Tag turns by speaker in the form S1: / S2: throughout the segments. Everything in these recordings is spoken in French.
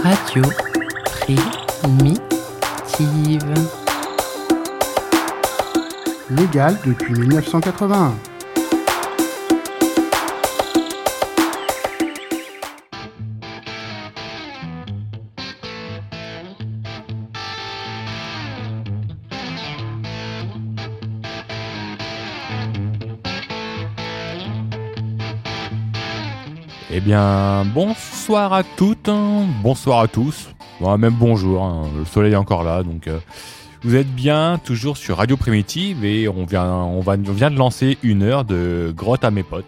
S1: Radio Primitive.
S2: Légal depuis 1981.
S3: Eh bien, bonsoir à toutes, bonsoir à tous, même bonjour, le soleil est encore là, donc vous êtes bien toujours sur Radio Primitive et on vient de lancer 1 heure de grotte à mes potes.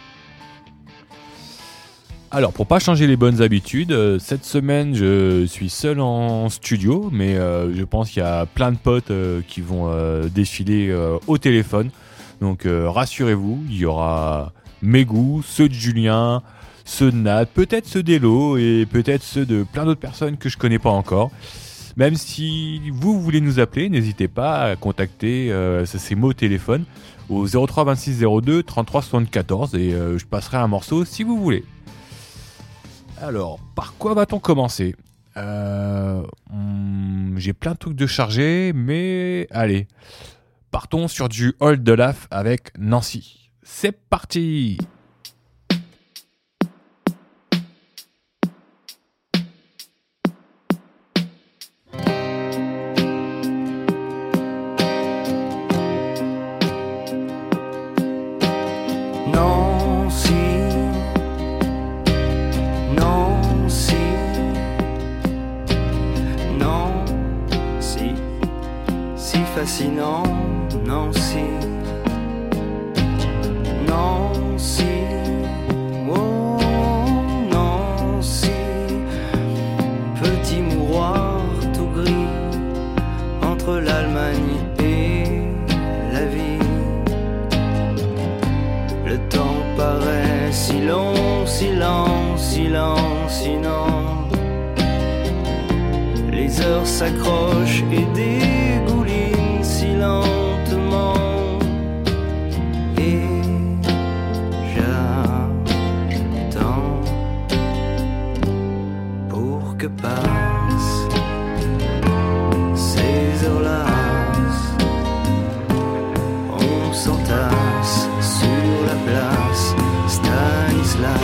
S3: Alors, pour pas changer les bonnes habitudes, cette semaine je suis seul en studio, mais je pense qu'il y a plein de potes qui vont défiler au téléphone, donc rassurez-vous, il y aura mes goûts, ceux de Julien, ceux de Nat, peut-être ceux d'Elo et peut-être ceux de plein d'autres personnes que je connais pas encore. Même si vous voulez nous appeler, n'hésitez pas à contacter ces mots au téléphone au 03 26 02 33 74 et je passerai un morceau si vous voulez. Alors, par quoi va-t-on commencer ? J'ai plein de trucs de charger, mais allez, partons sur du Hold the Laugh avec Nancy. C'est parti!
S4: Fascinant, Nancy, Nancy, oh Nancy, petit mouroir tout gris entre l'Allemagne et la vie. Le temps paraît si long, si lent, si lent, si lent. Les heures s'accrochent et dégoulinent si lentement, et j'attends pour que passent ces heures-là. On s'entasse sur la place Stanislas.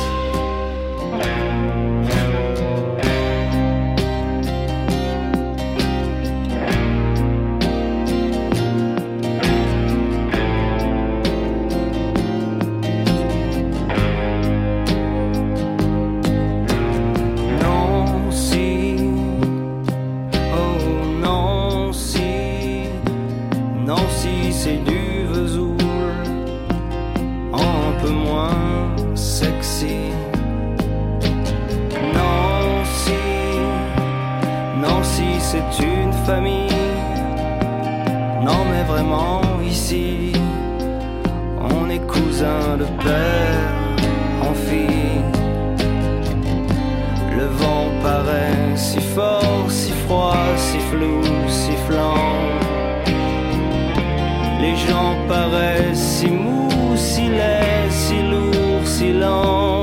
S4: C'est du vesoul, un peu moins sexy. Nancy, Nancy, c'est une famille. Non mais vraiment ici, on est cousins de père en fille. Le vent paraît si fort, si froid, si flou, sifflant. Les gens paraissent si mous, si laids, si lourds, si lents.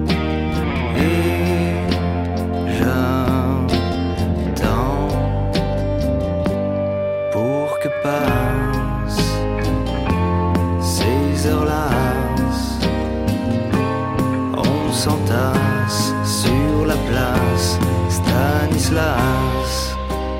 S4: Et j'attends pour que passent ces heures-là. On s'entasse sur la place Stanislas.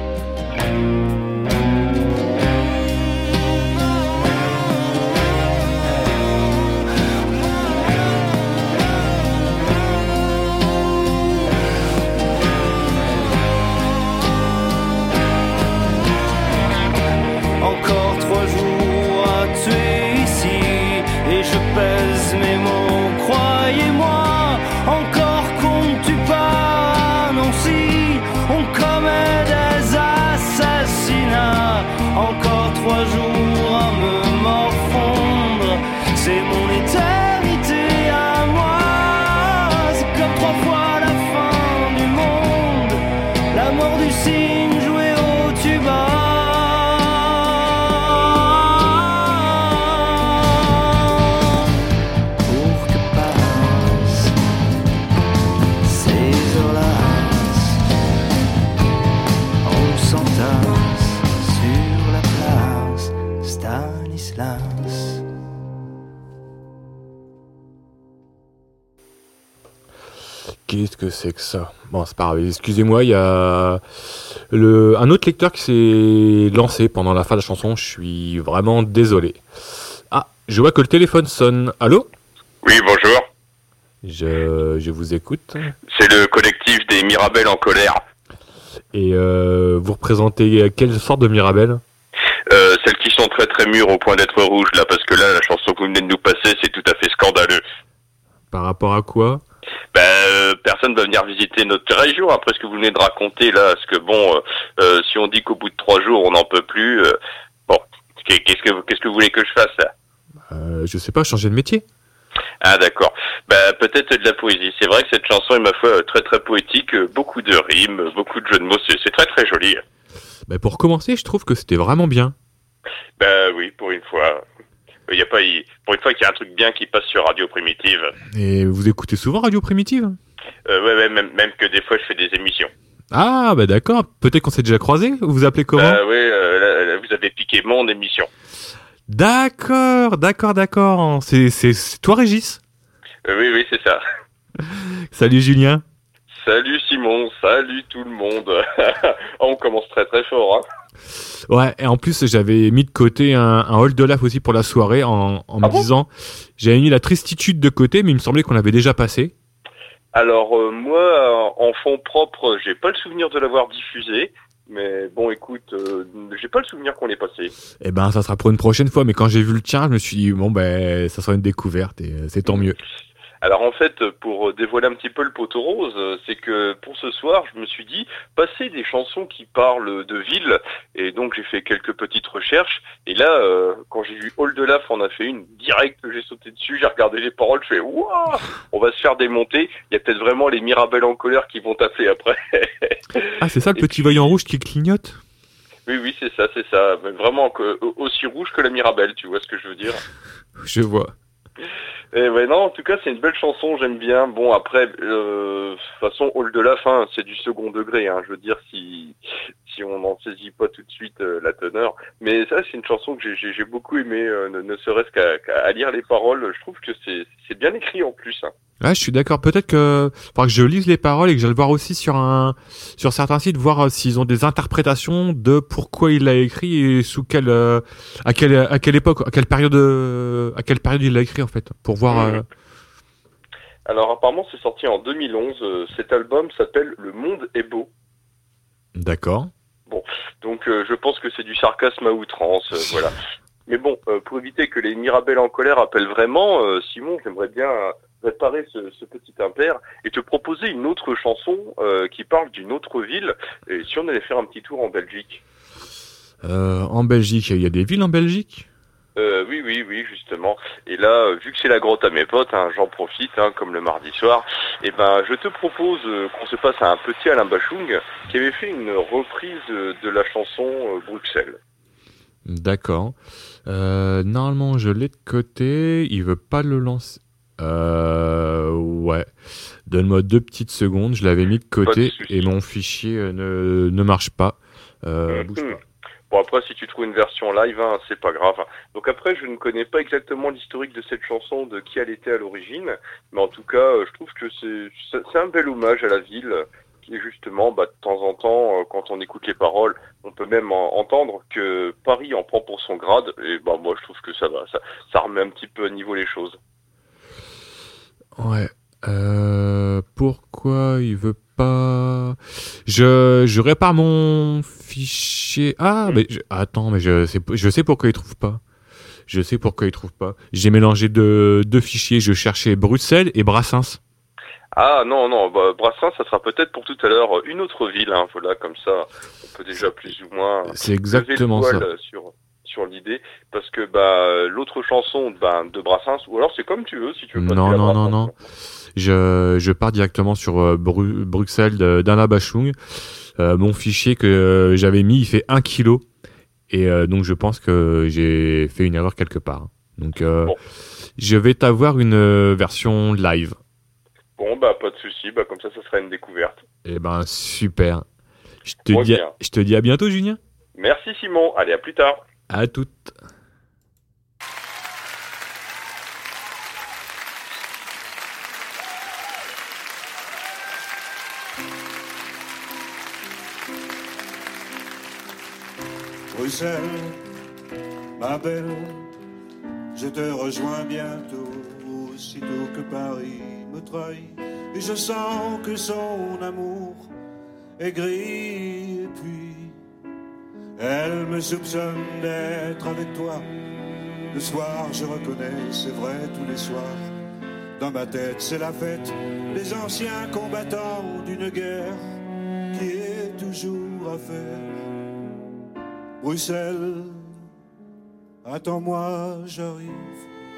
S4: Pèse mes mots, croyez-moi, encore qu'on ne tue pas Nancy, on commet des assassinats, encore 3 jours à me morfondre, c'est mon éternité à moi, c'est comme 3 fois la fin du monde, la mort du cygne joué au tuba. Pour que passe ces heures-là.
S3: Qu'est-ce que c'est que ça? Bon, c'est pas grave. Excusez-moi, il y a un autre lecteur qui s'est lancé pendant la fin de la chanson. Je suis vraiment désolé. Ah, je vois que le téléphone sonne. Allô?
S1: Oui, bonjour.
S3: Je vous écoute.
S1: C'est le collectif des Mirabelles en colère.
S3: Et vous représentez quelle sorte de Mirabelle?
S1: Celles qui sont très très mûres au point d'être rouges, là, parce que là, la chanson que vous venez de nous passer, c'est tout à fait scandaleux.
S3: Par rapport à quoi?
S1: Personne va venir visiter notre région après ce que vous venez de raconter, là, parce que bon, si on dit qu'au bout de 3 jours, on n'en peut plus, bon, qu'est-ce que vous voulez que je fasse, là?
S3: Je sais pas, changer de métier.
S1: Ah d'accord. Peut-être de la poésie. C'est vrai que cette chanson est ma foi très très poétique, beaucoup de rimes, beaucoup de jeux de mots, c'est très très joli.
S3: Pour commencer, je trouve que c'était vraiment bien.
S1: Oui, pour une fois. Pour une fois qu'il y a un truc bien qui passe sur Radio Primitive.
S3: Et vous écoutez souvent Radio Primitive?
S1: Ouais, même que des fois je fais des émissions.
S3: Ah, d'accord. Peut-être qu'on s'est déjà croisés. Vous vous appelez comment?
S1: Oui, là, vous avez piqué mon émission.
S3: D'accord. C'est toi, Régis?
S1: Oui, c'est ça.
S3: Salut, Julien.
S1: Salut Simon, salut tout le monde. On commence très très fort, hein.
S3: Ouais, et en plus, j'avais mis de côté un Hold the Laugh aussi pour la soirée en me disant, j'avais mis la tristitude de côté, mais il me semblait qu'on l'avait déjà passé.
S1: Alors, moi, en fond propre, j'ai pas le souvenir de l'avoir diffusé. Mais bon, écoute, j'ai pas le souvenir qu'on l'ait passé.
S3: Eh ben, ça sera pour une prochaine fois. Mais quand j'ai vu le tien, je me suis dit, bon, ça sera une découverte et c'est tant mieux.
S1: Alors en fait, pour dévoiler un petit peu le poteau rose, c'est que pour ce soir, je me suis dit, passer des chansons qui parlent de ville, et donc j'ai fait quelques petites recherches, et là, quand j'ai vu All de Laf en a fait une, direct, j'ai sauté dessus, j'ai regardé les paroles, je fais, waouh, on va se faire démonter, il y a peut-être vraiment les Mirabelles en colère qui vont t'appeler après.
S3: Ah, c'est ça le petit voyant rouge qui clignote?
S1: Oui, c'est ça, mais vraiment aussi rouge que la Mirabelle, tu vois ce que je veux dire?
S3: Je vois.
S1: Et ouais, non, en tout cas, c'est une belle chanson, j'aime bien. Bon, après, de toute façon, All de la fin, c'est du second degré, hein. Je veux dire, si on n'en saisit pas tout de suite la teneur. Mais ça, c'est une chanson que j'ai beaucoup aimé, ne serait-ce qu'à lire les paroles. Je trouve que c'est bien écrit en plus, hein.
S3: Ouais, je suis d'accord. Peut-être que faudra que je lise les paroles et que j'aille voir aussi sur certains sites, voir s'ils ont des interprétations de pourquoi il l'a écrit et sous quelle à quelle époque, à quelle période il l'a écrit en fait, pour voir.
S1: Alors apparemment c'est sorti en 2011. Cet album s'appelle Le Monde est beau.
S3: D'accord.
S1: Bon, donc je pense que c'est du sarcasme à outrance, voilà. Mais bon, pour éviter que les Mirabelles en colère appellent vraiment, Simon, j'aimerais bien réparer ce petit impair et te proposer une autre chanson qui parle d'une autre ville. Et si on allait faire un petit tour en Belgique?
S3: En Belgique, il y a des villes en Belgique?
S1: Oui, justement. Et là, vu que c'est la grotte à mes potes, hein, j'en profite, hein, comme le mardi soir. Et ben, je te propose qu'on se passe à un petit Alain Bachung qui avait fait une reprise de la chanson Bruxelles.
S3: D'accord. Normalement, je l'ai de côté. Il veut pas le lancer. Ouais. Donne-moi 2 petites secondes. Je l'avais mis de côté et mon fichier ne marche pas. Bouge pas.
S1: Bon, après, si tu trouves une version live, hein, c'est pas grave. Donc après, je ne connais pas exactement l'historique de cette chanson, de qui elle était à l'origine. Mais en tout cas, je trouve que c'est un bel hommage à la ville. Qui est justement, de temps en temps, quand on écoute les paroles, on peut même entendre que Paris en prend pour son grade. Et moi, je trouve que ça va, ça remet un petit peu à niveau les choses.
S3: Ouais. Pourquoi il veut pas? Je répare mon fichier. Ah, mais attends, mais je sais pourquoi il trouve pas. J'ai mélangé deux fichiers. Je cherchais Bruxelles et Brassens.
S1: Ah non, Brassens, ça sera peut-être pour tout à l'heure une autre ville, hein, voilà, comme ça, on peut déjà plus ou moins
S3: c'est exactement
S1: lever le
S3: ça
S1: voile sur l'idée, parce que l'autre chanson de Brassens, ou alors c'est comme tu veux, si tu veux passer
S3: non. Je pars directement sur Bruxelles d'Alain Bachung. Mon fichier que j'avais mis, il fait 1 kilo. Et donc je pense que j'ai fait une erreur quelque part. Donc je vais t'avoir une version live.
S1: Bon, pas de souci, comme ça sera une découverte.
S3: Eh ben, super. Je te dis à bientôt, Julien.
S1: Merci, Simon. Allez, à plus tard.
S3: À toutes.
S5: Bruxelles, ma belle, je te rejoins bientôt, aussitôt que Paris me trahit. Et je sens que son amour est gris. Et puis, elle me soupçonne d'être avec toi. Le soir, je reconnais, c'est vrai, tous les soirs. Dans ma tête, c'est la fête des anciens combattants d'une guerre qui est toujours à faire. Bruxelles, attends-moi, j'arrive.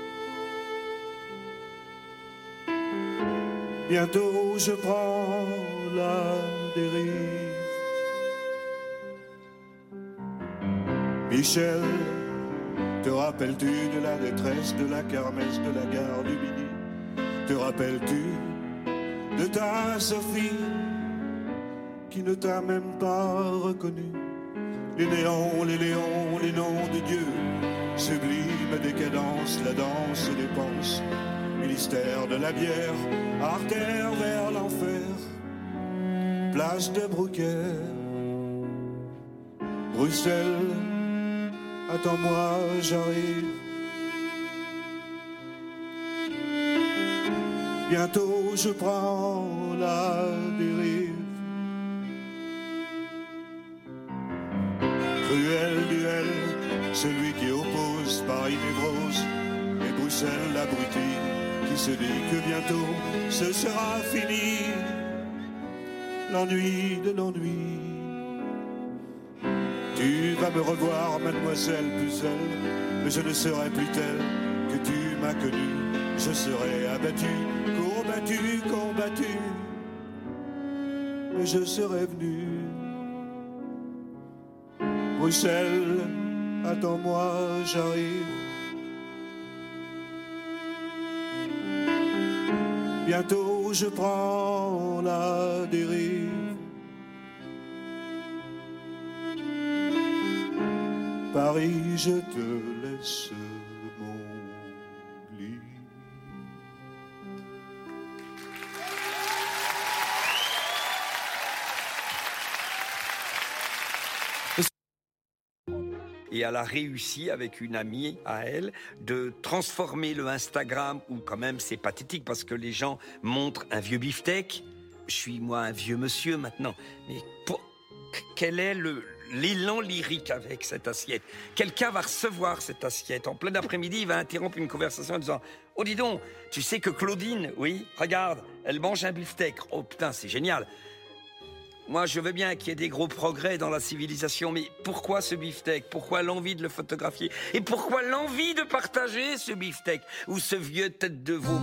S5: Bientôt je prends la dérive. Michel, te rappelles-tu de la détresse de la kermesse de la gare du Midi? Te rappelles-tu de ta Sophie qui ne t'a même pas reconnu? Les néons, les léons, les noms de Dieu, sublime décadence, la danse dépense, ministère de la bière, artère vers l'enfer, place de Brouquer, Bruxelles, attends-moi, j'arrive. Bientôt je prends la dérive. Cruel duel, celui qui oppose Paris névrose et Bruxelles l'abruti qui se dit que bientôt ce sera fini. L'ennui de l'ennui. Tu vas me revoir, mademoiselle Pucelle, mais je ne serai plus telle que tu m'as connue. Je serai abattu, courbattu, combattu, mais je serai venu. Bruxelles, attends-moi, j'arrive. Bientôt je prends la dérive. Paris, je te laisse mon lit.
S6: Et elle a réussi avec une amie à elle de transformer le Instagram, où quand même c'est pathétique parce que les gens montrent un vieux beefsteak. Je suis moi un vieux monsieur maintenant, mais quel est l'élan lyrique avec cette assiette? Quelqu'un va recevoir cette assiette en plein après-midi, il va interrompre une conversation en disant « Oh dis donc, tu sais que Claudine, oui, regarde, elle mange un beefsteak. Oh putain, c'est génial !» Moi, je veux bien qu'il y ait des gros progrès dans la civilisation, mais pourquoi ce beefsteak? Pourquoi l'envie de le photographier? Et pourquoi l'envie de partager ce beefsteak ou ce vieux tête de veau?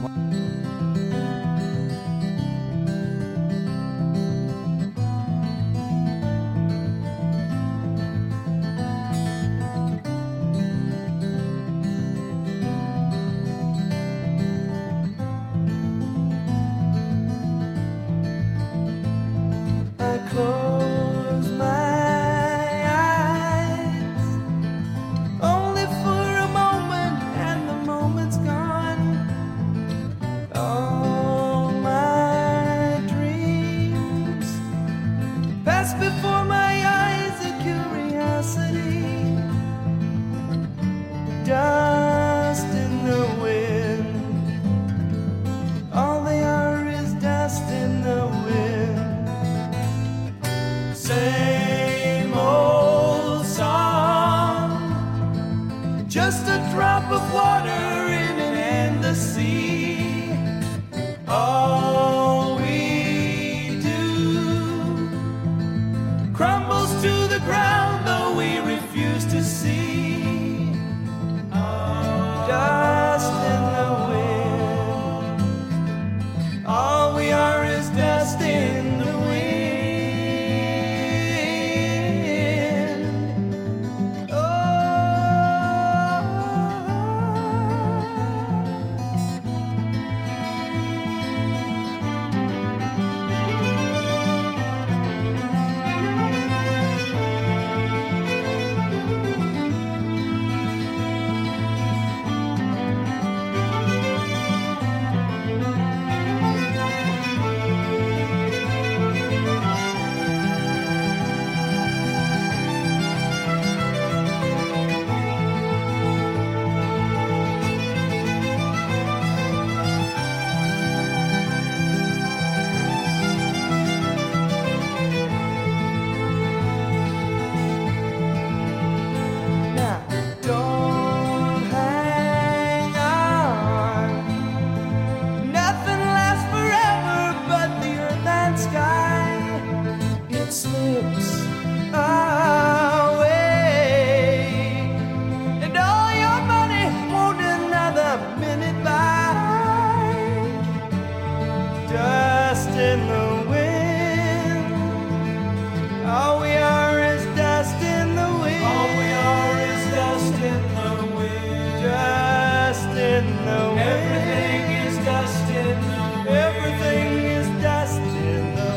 S4: Close my eyes, only for a moment, and the moment's gone. All my dreams pass before my eyes, a curiosity, dust in the wind. All they are is dust in the wind. Same old song, just a drop of water in an endless sea. All we do crumbles to the ground, though we refuse to see. Dust in the wind. All we are is dust in the wind. in the wind. All we are is dust in the wind. All we are is dust in the wind. Dust in the wind. Everything is dust in the wind. Everything is dust in the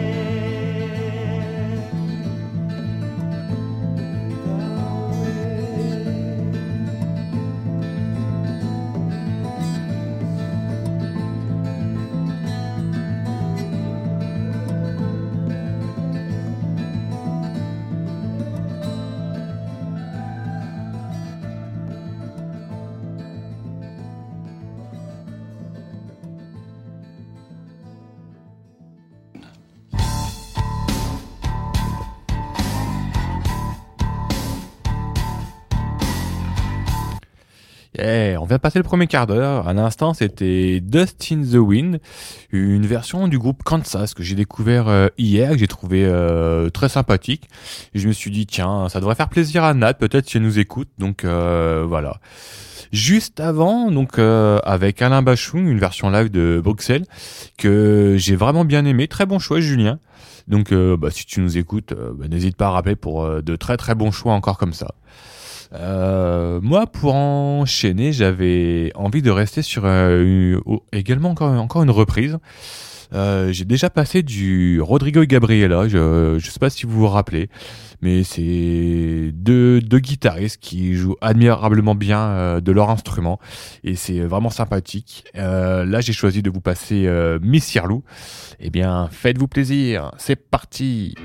S3: Yeah, on vient de passer le premier quart d'heure. À l'instant, c'était Dust in the Wind, une version du groupe Kansas que j'ai découvert hier, que j'ai trouvé très sympathique. Et je me suis dit, tiens, ça devrait faire plaisir à Nat, peut-être si elle nous écoute. Donc voilà. Juste avant, donc avec Alain Bachung, une version live de Bruxelles que j'ai vraiment bien aimé. Très bon choix, Julien. Donc si tu nous écoutes, n'hésite pas à rappeler pour de très très bons choix encore comme ça. Moi, pour enchaîner, j'avais envie de rester sur également encore une reprise. J'ai déjà passé du Rodrigo et Gabriela. Je sais pas si vous vous rappelez, mais c'est deux guitaristes qui jouent admirablement bien de leur instrument et c'est vraiment sympathique. Là, j'ai choisi de vous passer Miss Yarlou. Eh bien, faites-vous plaisir. C'est parti.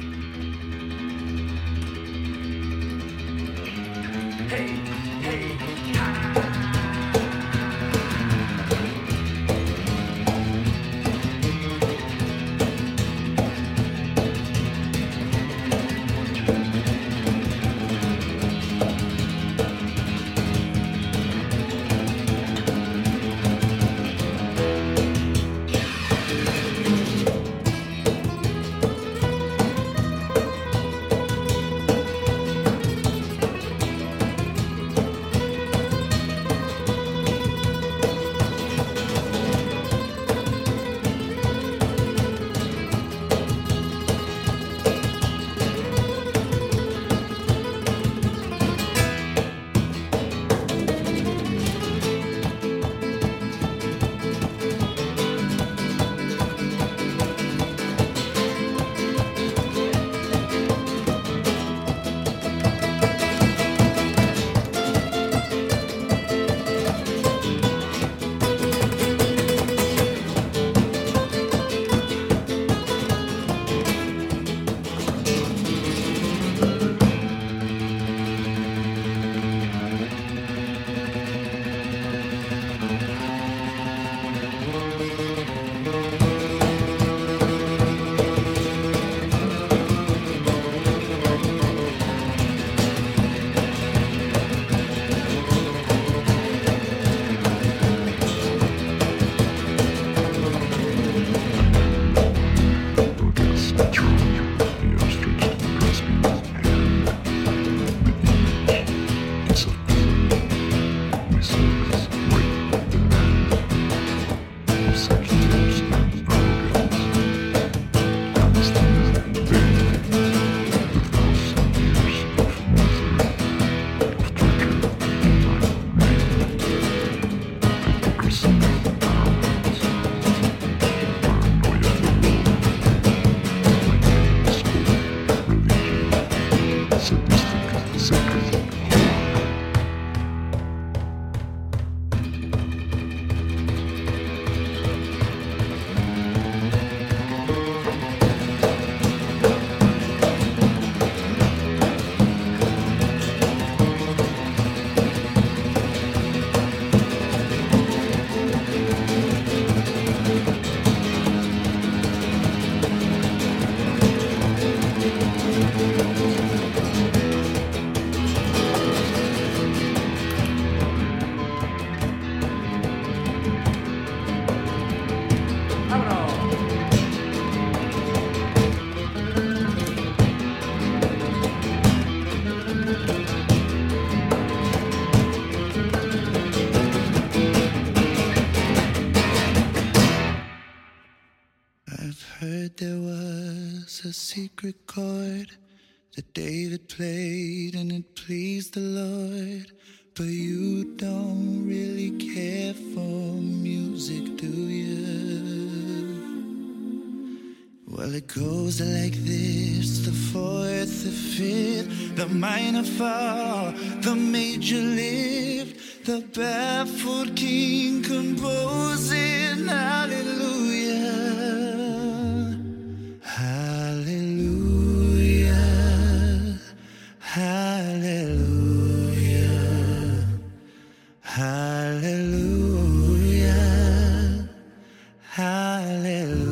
S7: I've heard there was a secret chord that David played and it pleased the Lord. But you don't really care for music, do you? Well, it goes like this: the fourth, the fifth, the minor fall, the major lift, the baffled king composing hallelujah, hallelujah, hallelujah, hallelujah, hallelujah.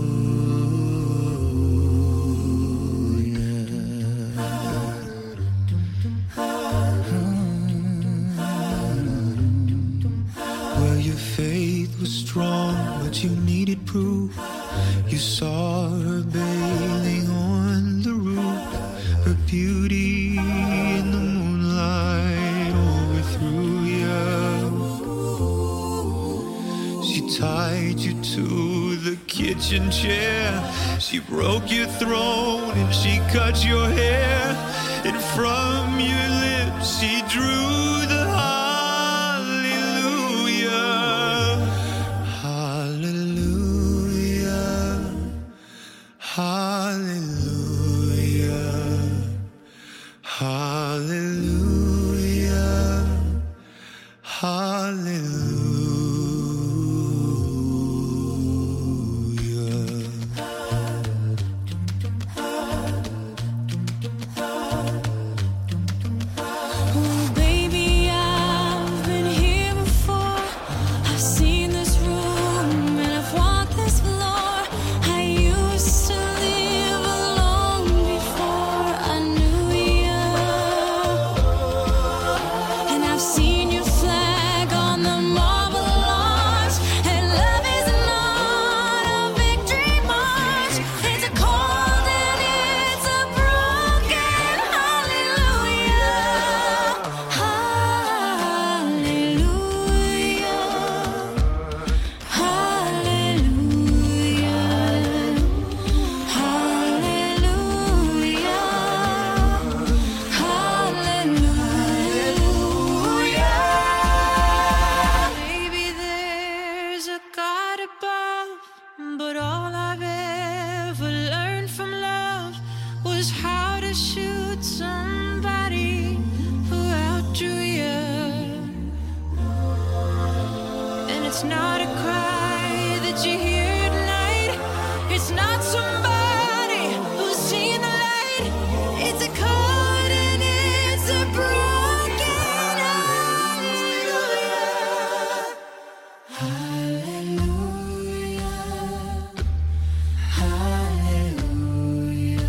S7: Faith was strong, but you needed proof. You saw her bathing on the roof. Her beauty in the moonlight overthrew you. She tied you to the kitchen chair. She broke your throne and she cut your hair. And from your lips she drew the hallelujah, hallelujah.
S8: Oh, baby, I've been here before. I've seen this room and I've walked this floor. I used to live alone before I knew you. And I've seen your flag on the marble arch. And love is not a victory march. It's a cold and it's a broken hallelujah. Hallelujah. Hallelujah. Hallelujah. Maybe there's a God above, but all I've ever learned from love was how to shoot somebody who outdrew you. And it's not a cry that you hear tonight. It's not somebody who's seen the light. It's a chord and it's a broken hallelujah. Hallelujah. Hallelujah.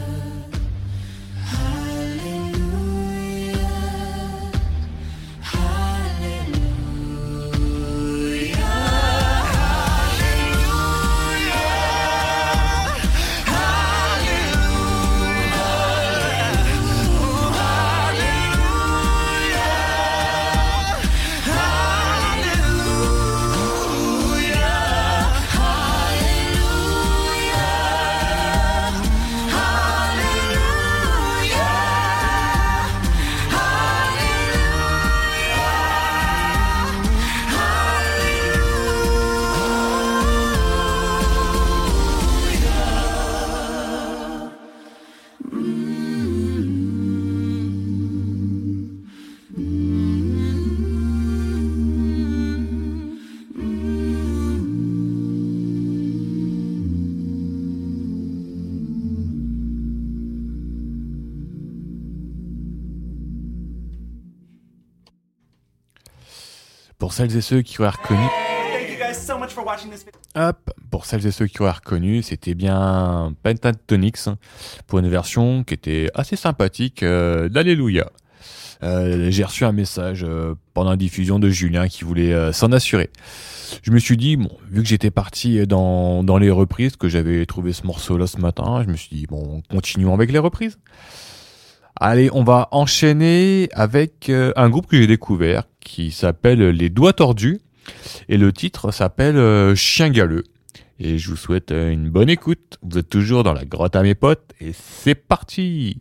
S3: Pour celles et ceux qui auraient reconnu...
S9: Thank you guys so much for watching this video.
S3: Hop, pour celles et ceux qui auraient reconnu, c'était bien Pentatonix pour une version qui était assez sympathique d'Alléluia. J'ai reçu un message pendant la diffusion de Julien qui voulait s'en assurer. Je me suis dit, bon, vu que j'étais parti dans les reprises, que j'avais trouvé ce morceau-là ce matin, je me suis dit, bon, continuons avec les reprises. Allez, on va enchaîner avec un groupe que j'ai découvert qui s'appelle Les Doigts Tordus et le titre s'appelle Chien Galeux. Et je vous souhaite une bonne écoute. Vous êtes toujours dans la grotte à mes potes et c'est parti.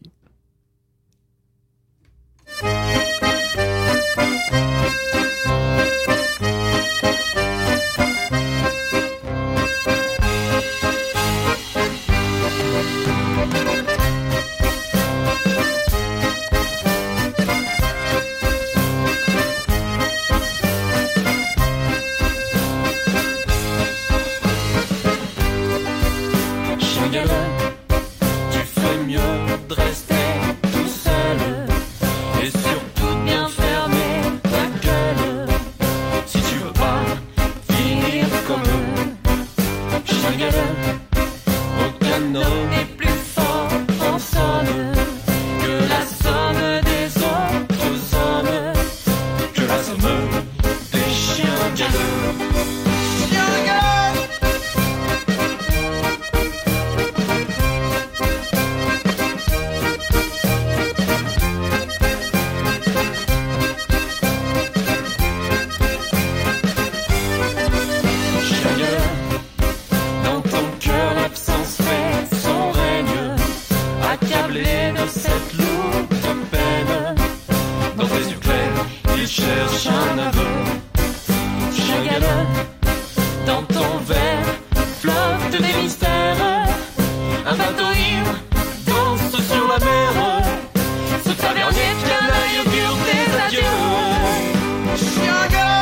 S4: Tu ferais mieux de rester tout seul et surtout bien fermer ta gueule si tu veux pas finir comme eux. Chagall, aucun homme n'est plus fort en somme que la somme des autres hommes, que la somme des chiens galeux. Cette lourde peine dans tes yeux clairs, il cherche un aveu. Chagall, dans ton verre flotte des mystères. Un bateau ivre danse sur la mer. Ce tavernier tient l'œil augure des adieux. Chagall.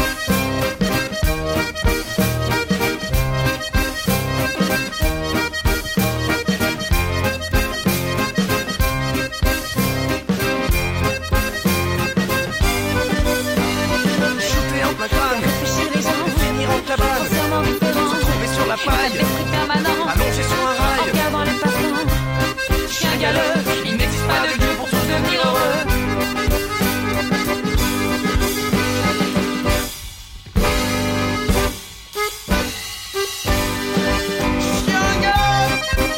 S4: Allongé sur un rail, regardant les passants. Chien galeux, il n'existe pas de Dieu pour tous devenir heureux. Chien galeux.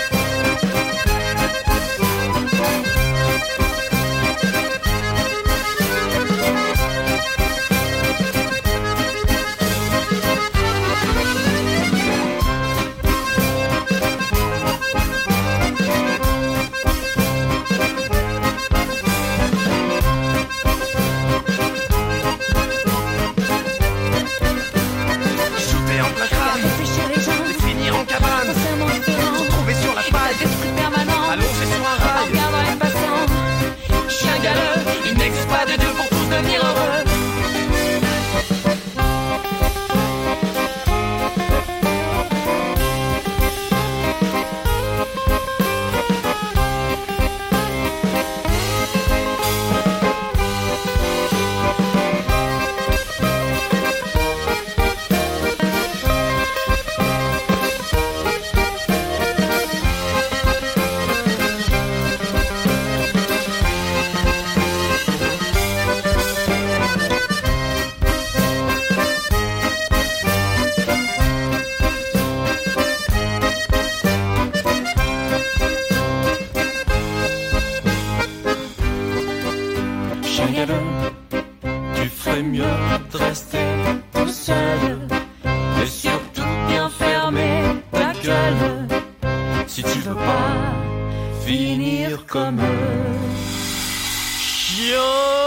S4: Tu ferais mieux de rester tout seul et surtout bien fermer ta gueule si tu veux pas finir comme eux. Chien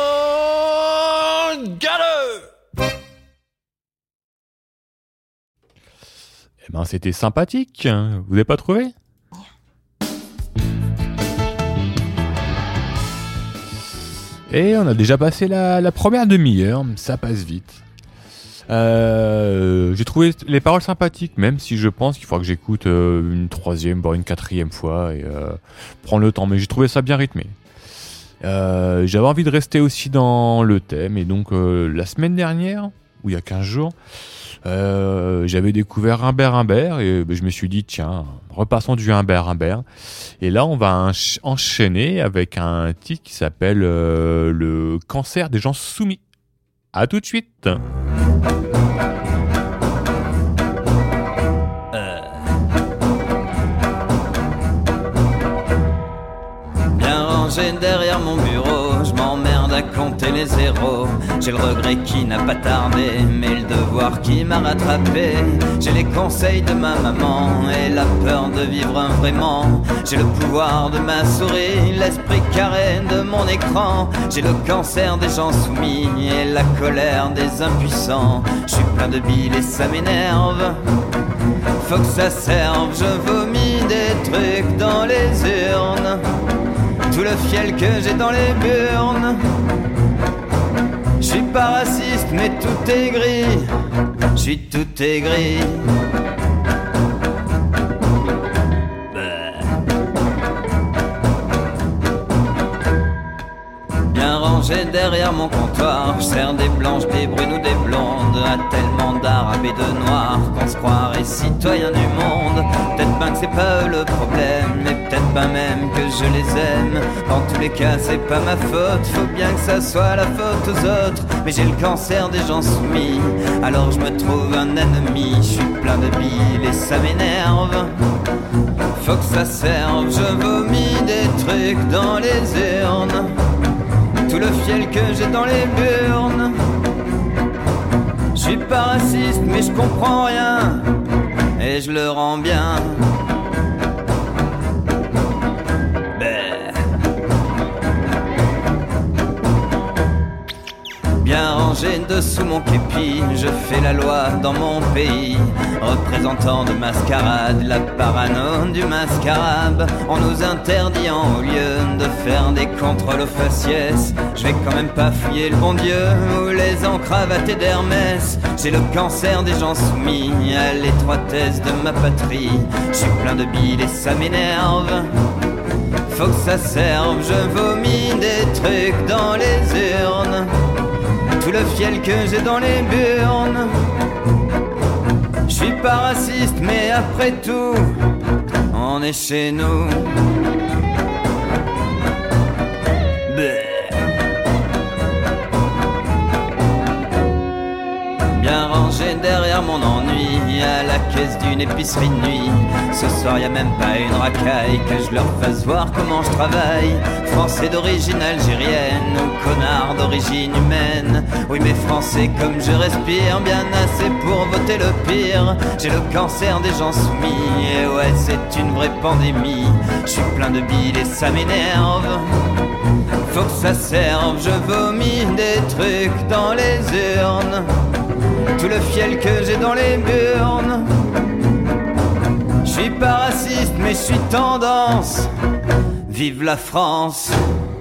S4: galeux.
S3: Eh ben, c'était sympathique. Vous n'avez pas trouvé ? Et on a déjà passé la première demi-heure, ça passe vite. J'ai trouvé les paroles sympathiques, même si je pense qu'il faudra que j'écoute une troisième, voire une quatrième fois et prendre le temps. Mais j'ai trouvé ça bien rythmé. J'avais envie de rester aussi dans le thème. Et donc la semaine dernière, ou il y a 15 jours, j'avais découvert Humbert et je me suis dit tiens, repassons du Humbert. Et là on va enchaîner avec un titre qui s'appelle le cancer des gens soumis. À tout de suite.
S10: Bien rangé derrière mon bureau, je m'emmerde à à compter les zéros. J'ai le regret qui n'a pas tardé, mais le devoir qui m'a rattrapé. J'ai les conseils de ma maman et la peur de vivre vraiment. J'ai le pouvoir de ma souris, l'esprit carré de mon écran. J'ai le cancer des gens soumis et la colère des impuissants. Je suis plein de bile et ça m'énerve. Faut que ça serve, je vomis des trucs dans les urnes. Tout le fiel que j'ai dans les burnes. Je suis pas raciste mais tout est gris. Je suis tout aigri. Bien rangé derrière mon comptoir, je sers des blanches, des brunes ou des blondes, à tellement d'arabes et de noirs qu'on se croirait citoyen du monde. Peut-être ben que c'est pas eux le problème, mais peut-être ben même que je les aime. Dans tous les cas c'est pas ma faute, faut bien que ça soit la faute aux autres. Mais j'ai le cancer des gens soumis, alors je me trouve un ennemi. Je suis plein de bile et ça m'énerve. Faut que ça serve, je vomis des trucs dans les urnes. Tout le fiel que j'ai dans les burnes. Je suis pas raciste mais je comprends rien, et je le rends bien. Bien rangé dessous mon képi, je fais la loi dans mon pays. Représentant de mascarade, la parano du mascarabe. On nous interdit en haut lieu de faire des contrôles aux faciès. Je vais quand même pas fouiller le bon Dieu ou les encravatés d'Hermès. J'ai le cancer des gens soumis à l'étroitesse de ma patrie. Je suis plein de bile et ça m'énerve. Faut que ça serve, je vomis des trucs dans les urnes. Tout le fiel que j'ai dans les burnes. Je suis pas raciste mais après tout on est chez nous. Bien rangé derrière mon ennui, à la caisse d'une épicerie de nuit. Ce soir y a même pas une racaille, que je leur fasse voir comment je travaille. Français d'origine algérienne ou connard d'origine humaine. Oui mais français comme je respire, bien assez pour voter le pire. J'ai le cancer des gens soumis, et ouais c'est une vraie pandémie. Je suis plein de bile et ça m'énerve. Faut que ça serve, je vomis des trucs dans les urnes. Tout le fiel que j'ai dans les burnes. Je suis pas raciste mais je suis tendance. Vive la France.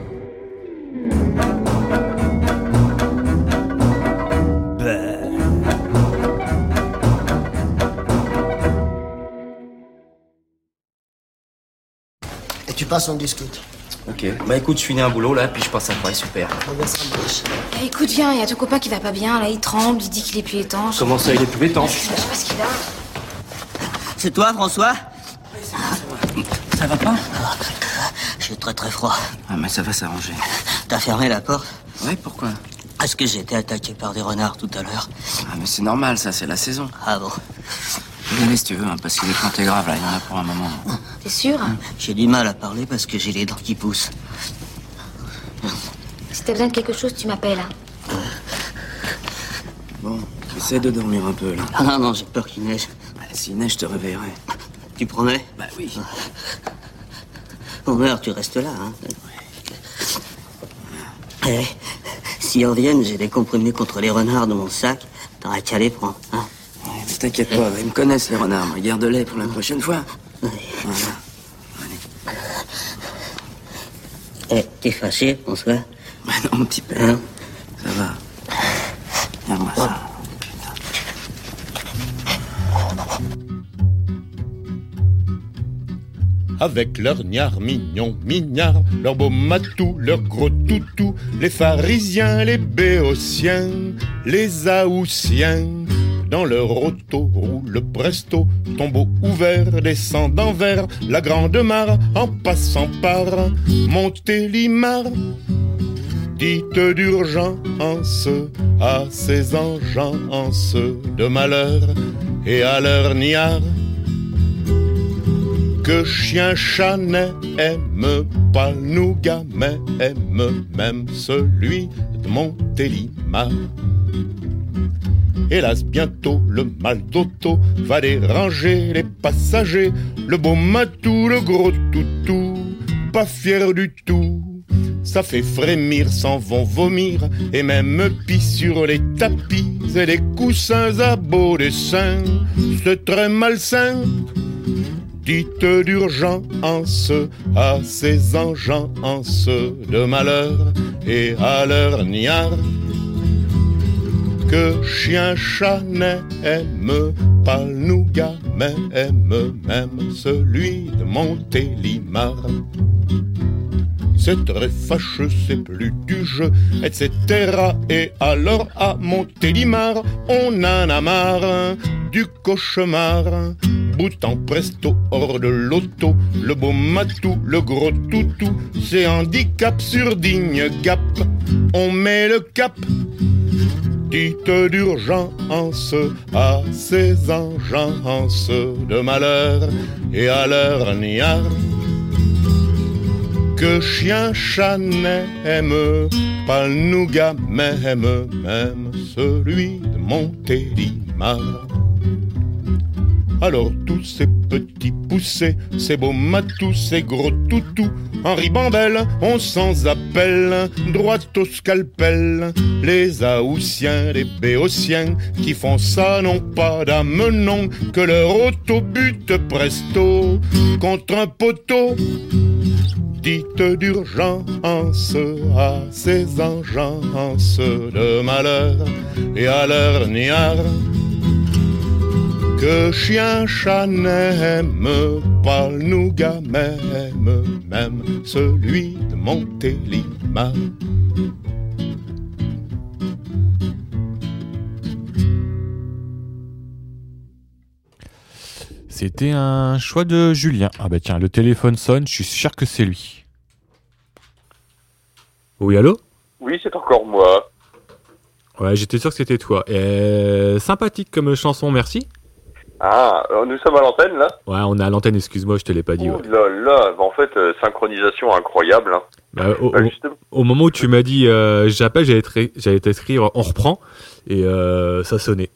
S11: Et tu passes, on discute.
S12: Ok, bah écoute, je finis un boulot là, puis je passe après, super.
S11: Bon, ben, ça marche.
S13: Eh, écoute, viens, il y a ton copain qui va pas bien, là, il tremble, il dit qu'il est plus étanche.
S12: Comment ça, il est plus étanche?
S13: Je sais pas ce qu'il a.
S14: C'est toi, François?
S12: Ça va pas?
S14: J'ai très très froid.
S12: Ah, mais ça va s'arranger.
S14: T'as fermé la porte?
S12: Ouais, pourquoi?
S14: Parce que j'ai été attaqué par des renards tout à l'heure.
S12: Ah, mais c'est normal, ça, c'est la saison.
S14: Ah bon?
S12: Venez si tu veux, hein, parce qu'il est planté grave là, il y en a pour un moment.
S13: T'es sûr?
S14: J'ai du mal à parler parce que j'ai les dents qui poussent.
S13: Si t'as besoin de quelque chose, tu m'appelles. Hein.
S12: Bon, essaie de dormir un peu là.
S14: Ah non, non, j'ai peur qu'il neige.
S12: Bah, s'il neige, je te réveillerai.
S14: Tu promets?
S12: Bah oui.
S14: On meurt, tu restes là, hein? Eh, s'ils reviennent, j'ai des comprimés contre les renards dans mon sac. T'auras qu'à les prendre, hein?
S12: Ouais, mais t'inquiète pas, ils me connaissent les renards. Garde-les pour la prochaine fois.
S14: Ouais.
S12: Voilà.
S14: Eh, t'es fâché, François?
S12: Bah non, un petit peu.
S14: Hein?
S12: Ça va. Regarde-moi ça.
S15: Avec leurs gnards mignons, mignards, leurs beaux matous, leurs gros toutous, les pharisiens, les béotiens, les aoussiens, dans leur auto roule presto, tombeau ouvert, descend d'envers, la grande mare, en passant par Montélimar. Dites d'urgence à ces engences de malheur et à leurs niards, que chien chat n'aime pas le nougat, mais aime même celui de Montélimar. Hélas, bientôt le mal d'auto va déranger les passagers. Le beau matou, le gros toutou, pas fier du tout. Ça fait frémir, s'en vont vomir, et même pis sur les tapis et les coussins à beau dessin. C'est très malsain. Dites d'urgence à ces engences de malheur et à leur niard. Que chien chat n'aime pas le nougat, mais aime même celui de Montélimar. C'est très fâcheux, c'est plus du jeu, etc. Et alors à Montélimar, on en a marre du cauchemar. Boutant presto hors de l'auto, le beau matou, le gros toutou, c'est handicap sur digne gap. On met le cap. Dites d'urgence à ces engences de malheur et à leur niard. Que chien chat n'aime pas le nougat, mais aime même celui de Montélimar. Alors tous ces petits poussés, ces beaux matous, ces gros toutous, en ribambelle, on sans appel, droit au scalpel. Les Haussiens, les Béotiens, qui font ça n'ont pas d'âme, non, que leur auto bute presto contre un poteau. Dites d'urgence à ces engences de malheur et à leur niard. Que chien chat n'aime pas le nougat, mais aime même celui de Montélimar.
S3: C'était un choix de Julien. Ah bah tiens, le téléphone sonne, je suis sûr que c'est lui. Oui, allô ?
S1: Oui, c'est encore moi.
S3: Ouais, j'étais sûr que c'était toi. Sympathique comme chanson, merci.
S1: Ah, nous sommes à l'antenne, là ?
S3: Ouais, on est à l'antenne, excuse-moi, je te l'ai pas dit.
S1: Oh
S3: Ouais.
S1: là là, en fait, synchronisation incroyable. Hein.
S3: Bah, au moment où tu m'as dit j'appelle, j'allais t'écrire on reprend, et ça sonnait.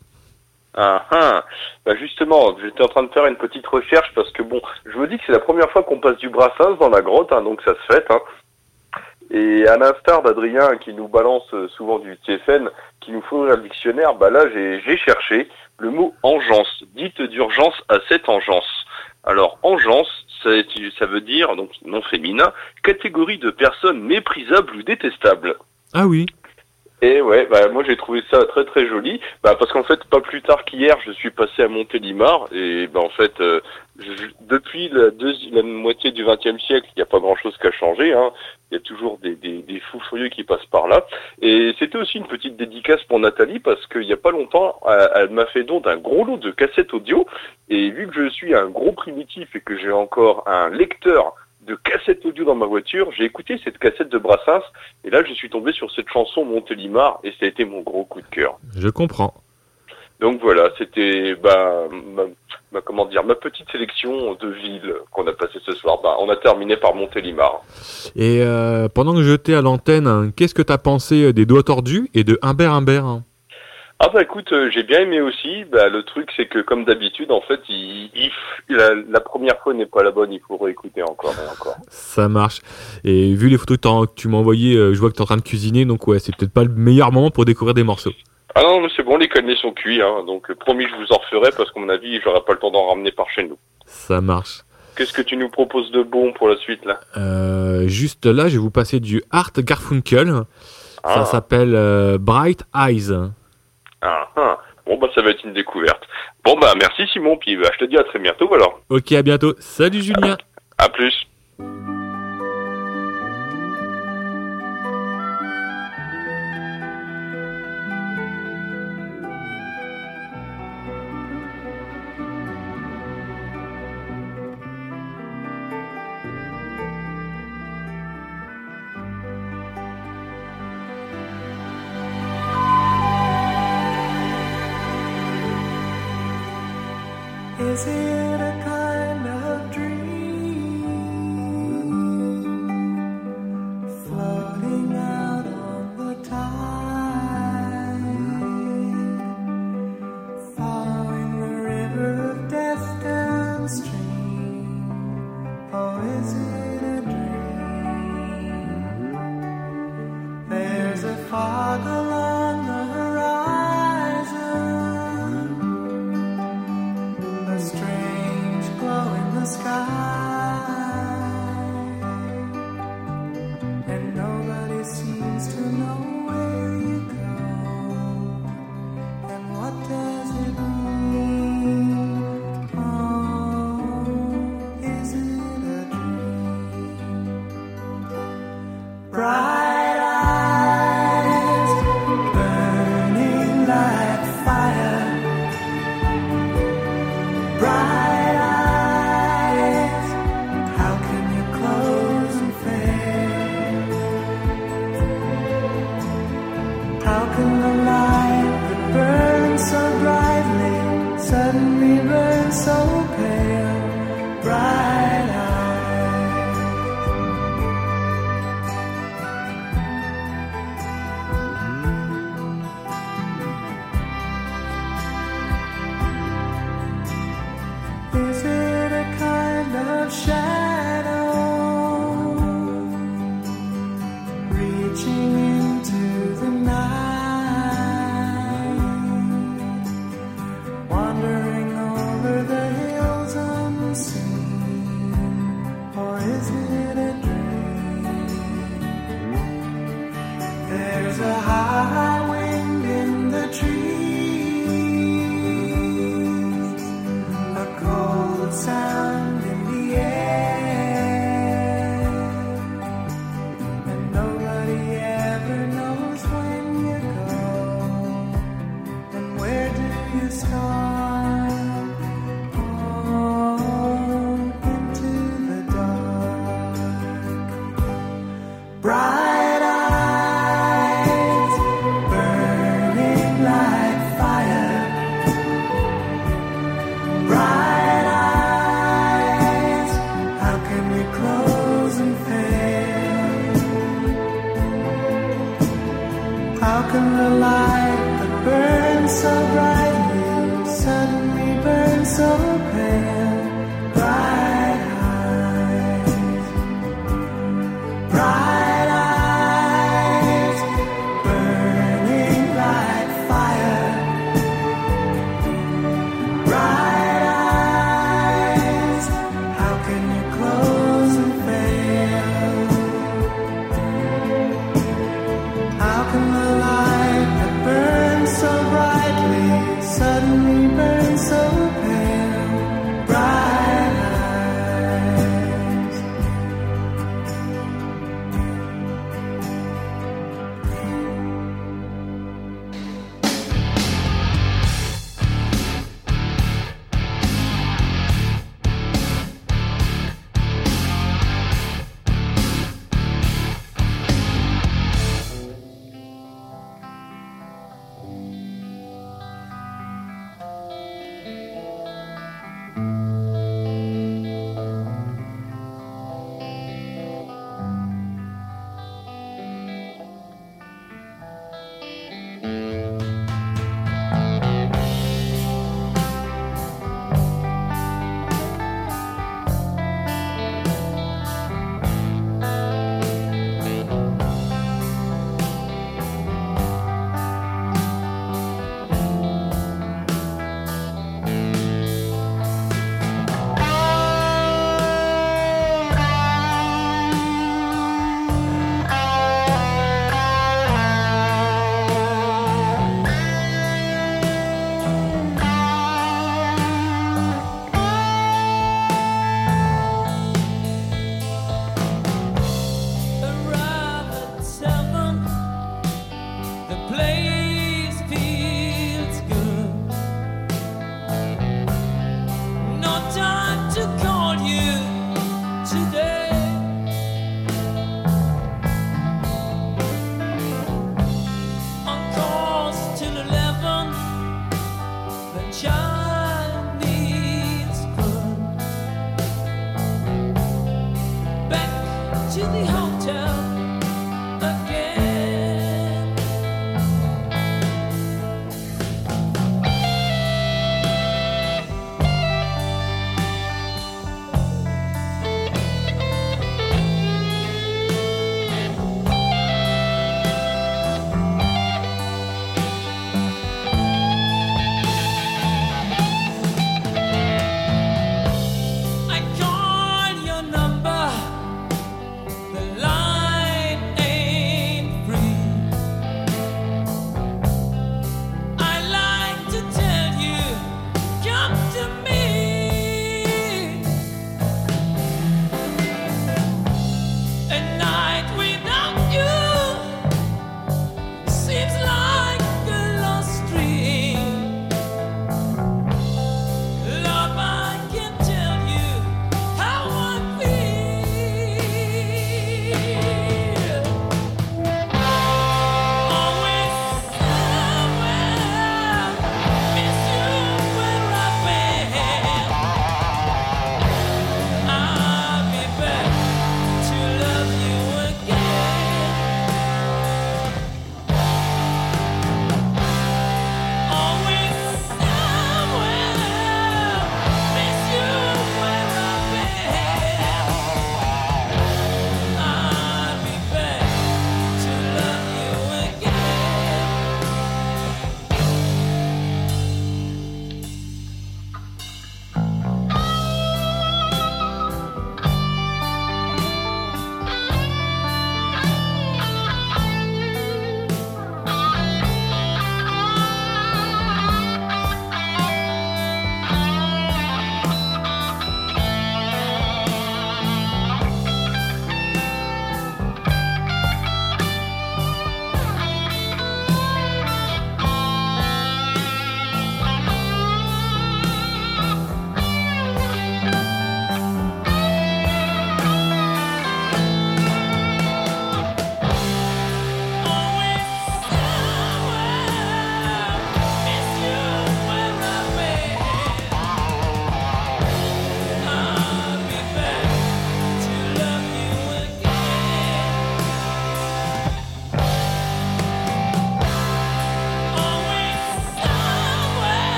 S1: Bah justement, j'étais en train de faire une petite recherche parce que bon, je me dis que c'est la première fois qu'on passe du Brassens dans la grotte, hein, donc ça se fête. Hein. Et à l'instar d'Adrien qui nous balance souvent du TFN, qui nous fournit un dictionnaire, bah là j'ai cherché le mot engeance, dite d'urgence à cette engeance. Alors engeance, ça veut dire, donc non féminin, catégorie de personnes méprisables ou détestables.
S3: Ah oui.
S1: Et ouais, bah moi j'ai trouvé ça très très joli, bah parce qu'en fait pas plus tard qu'hier je suis passé à Montélimar et bah en fait depuis la moitié du XXe siècle il n'y a pas grand chose qui a changé, hein. Il y a toujours des fous furieux qui passent par là. Et c'était aussi une petite dédicace pour Nathalie parce qu'il n'y a pas longtemps elle m'a fait don d'un gros lot de cassettes audio et vu que je suis un gros primitif et que j'ai encore un lecteur de cassette audio dans ma voiture, j'ai écouté cette cassette de Brassens et là je suis tombé sur cette chanson Montélimar et ça a été mon gros coup de cœur.
S3: Je comprends.
S1: Donc voilà, c'était ma petite sélection de villes qu'on a passé ce soir. Bah, on a terminé par Montélimar.
S3: Et pendant que j'étais à l'antenne, hein, qu'est-ce que t'as pensé des Doigts tordus et de Humbert Humbert hein ?
S1: Ah bah écoute, j'ai bien aimé aussi. Bah le truc c'est que comme d'habitude en fait, la première fois n'est pas la bonne, il faut réécouter encore et encore.
S3: Ça marche. Et vu les photos que tu m'as envoyées, je vois que t'es en train de cuisiner, donc ouais, c'est peut-être pas le meilleur moment pour découvrir des morceaux.
S1: Ah non, mais c'est bon, les canelés sont cuits, hein, donc promis je vous en referai parce qu'à mon avis j'aurai pas le temps d'en ramener par chez nous.
S3: Ça marche.
S1: Qu'est-ce que tu nous proposes de bon pour la suite là ?
S3: Juste là, je vais vous passer du Art Garfunkel. Ça s'appelle Bright Eyes.
S1: Bon bah ça va être une découverte. Bon bah merci Simon, puis bah, je te dis à très bientôt alors.
S3: Ok, à bientôt. Salut Julien.
S1: À plus.
S4: Is it a kind of dream is it a dream? There's a fog along the horizon, a strange glow in the sky, and nobody seems to know where you go. And what does it mean? Oh, is it a dream? Bright eyes, burning like fire. Bright eyes, how can you close and fail? How can the light that burns so brightly suddenly burn so pale? Bright eyes. Is it a kind of shadow reaching into the night, wandering over the hills unseen? Or is it a dream? There's a high wind in the trees, a cold sound in the air, and nobody ever knows when you go, and where do you start? Oh, into the dark. Bright eyes, burning like fire. Bright eyes, how can we close and fail? How can the light that burns so brightly suddenly burn so pale? Bright eyes, bright eyes, burning like fire. Bright eyes, how can you close and fail? How can the light that burns so brightly suddenly burn so pale? Bright eyes.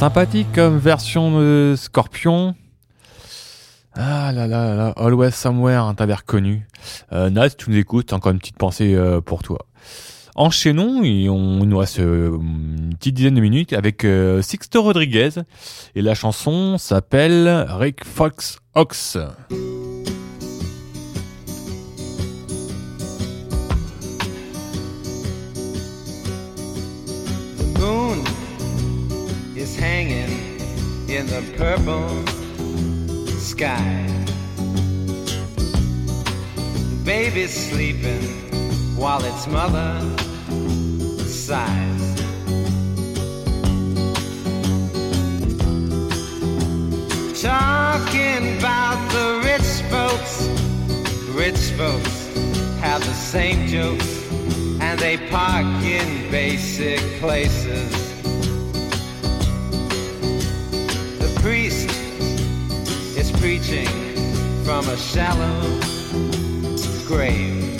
S3: sympathique comme version de Scorpion. Ah là là là, Always Somewhere, hein, t'avais reconnu. Nat, tu nous écoutes, encore une petite pensée pour toi. Enchaînons, et on nous reste une petite dizaine de minutes avec Sixto Rodriguez. Et la chanson s'appelle Rick Fox Ox.
S4: The moon is hanging in the purple sky. The baby's sleeping while its mother sighs. Talking about the rich folks have the same jokes, and they park in basic places. The priest is preaching from a shallow grave.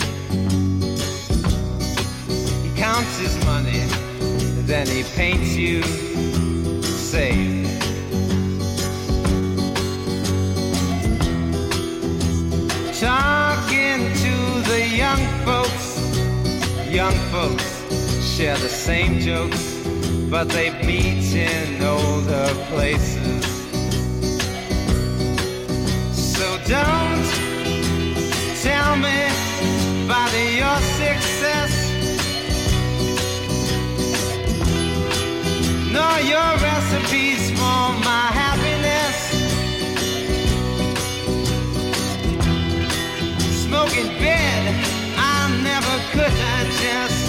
S4: He counts his money, then he paints you safe. Talking to the young folks share the same jokes, but they meet in older places. So don't tell me about your success, nor your recipes for my happiness. Smoking bed, I never could digest.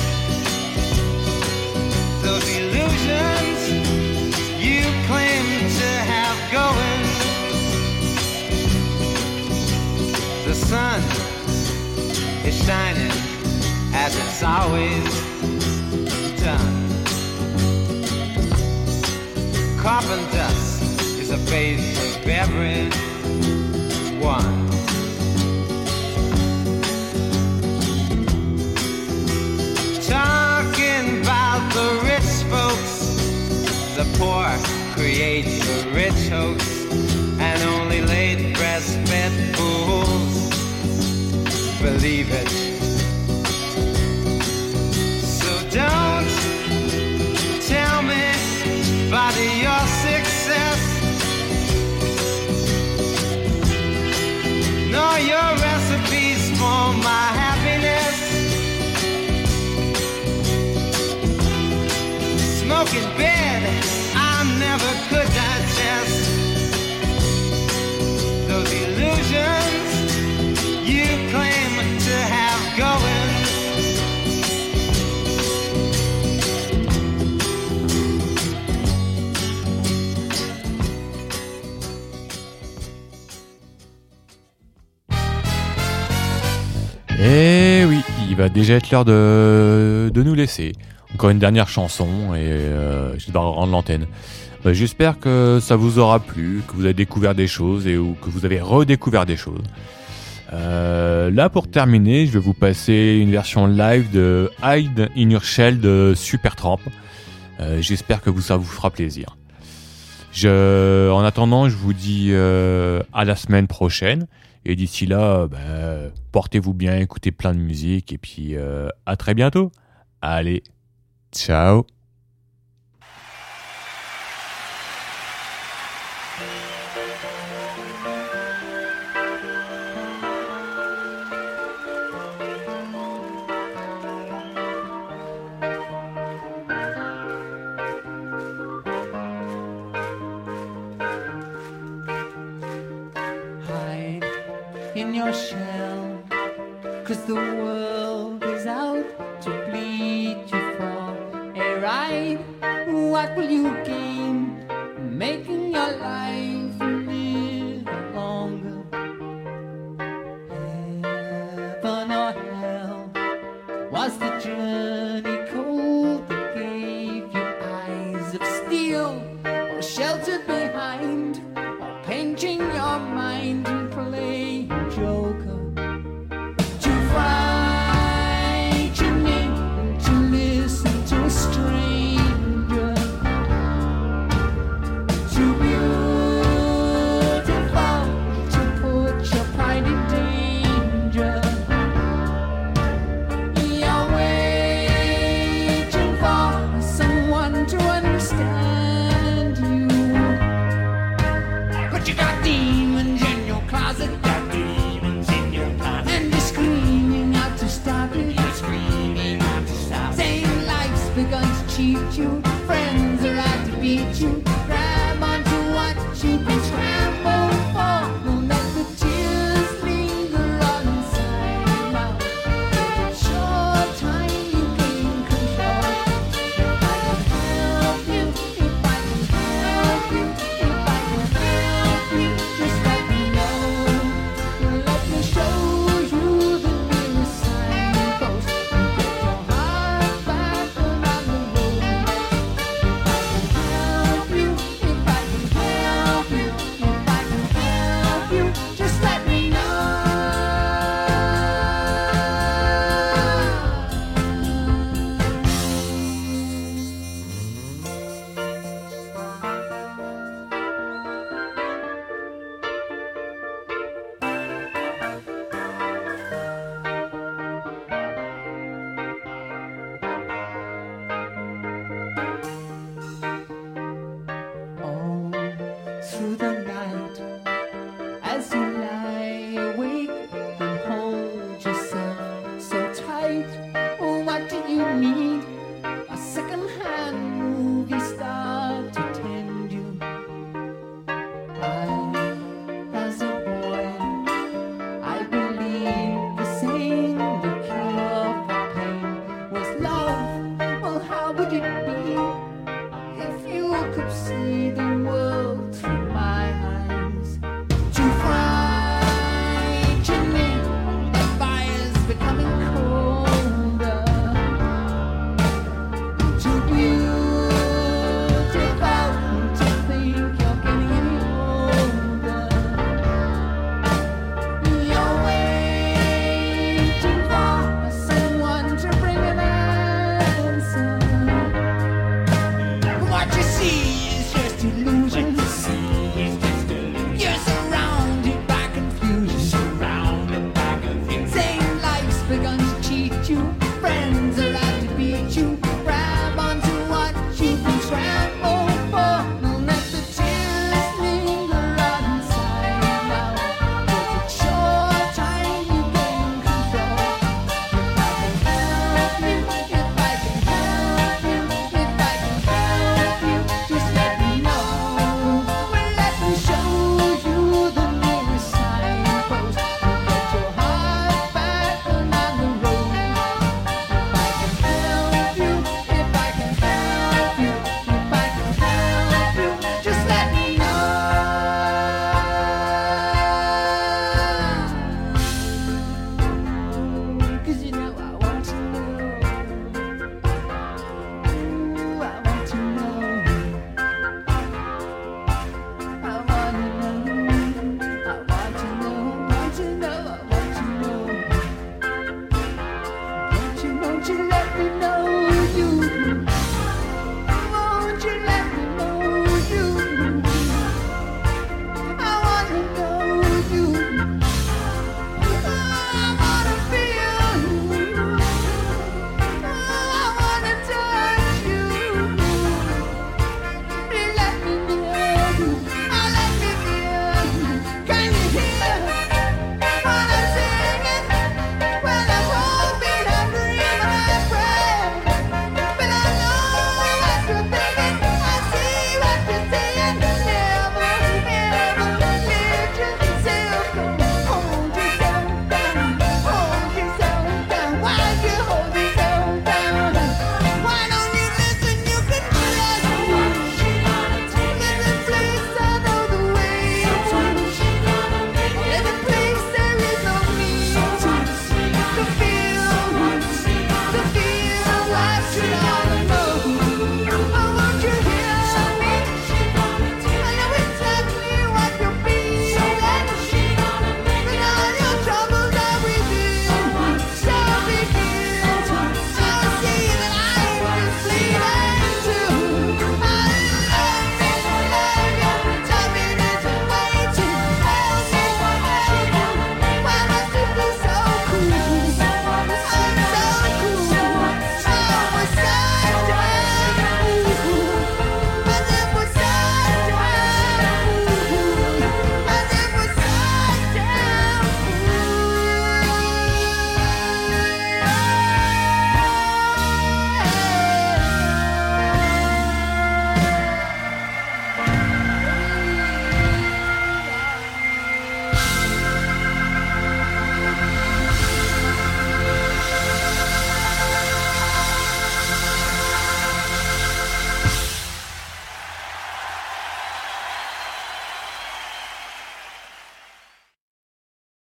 S4: Those illusions you claim to have going. The sun is shining as it's always done. Carbon dust is a base of everyone. Talking about the rich folks, the poor create the rich hoax, and only late breastfed fools believe it. So don't tell me about your success, nor your recipes for my happiness. Smoking bed, I never could digest. Those illusions you claim to have going.
S3: Eh oui, il va déjà être l'heure de nous laisser. Encore une dernière chanson et je vais rendre l'antenne. J'espère que ça vous aura plu, que vous avez découvert des choses ou que vous avez redécouvert des choses. Là, pour terminer, je vais vous passer une version live de Hide in Your Shell de Supertramp. J'espère que ça vous fera plaisir. En attendant, je vous dis à la semaine prochaine. Et d'ici là, portez-vous bien, écoutez plein de musique et puis à très bientôt. Allez, ciao.
S4: In your shell, 'cause the world is out to bleed you for a ride. What will you gain making your life a little longer? Heaven or hell, was the journey cold that gave you eyes of steel, or sheltered behind, or painting your mind and play Joker? To fight your name, to listen to a stranger,
S16: begun to cheat you. Friends are out to beat you. Grab onto what you've been scrambled for. Don't let the tears linger on inside your mouth. Short time you gain control. If I can help you, if I can help you, if I can help you, just let me know. Let me show you the nearest signpost. Get your heart back around the road. Help you, if I can help you, if I can help you, just let me know. All through the night, as you lie awake and hold yourself so tight. Oh, what do you need? A second-hand movie star to tend you. As a boy, I believed the same. The cure for pain was love. Well, how would it be if you could see the world through my eyes? Too frightening, the fire's becoming colder. Too beautiful to think you're getting any older. You're waiting for someone to bring an answer.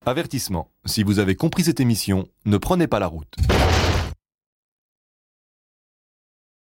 S17: Avertissement, si vous avez compris cette émission, ne prenez pas la route.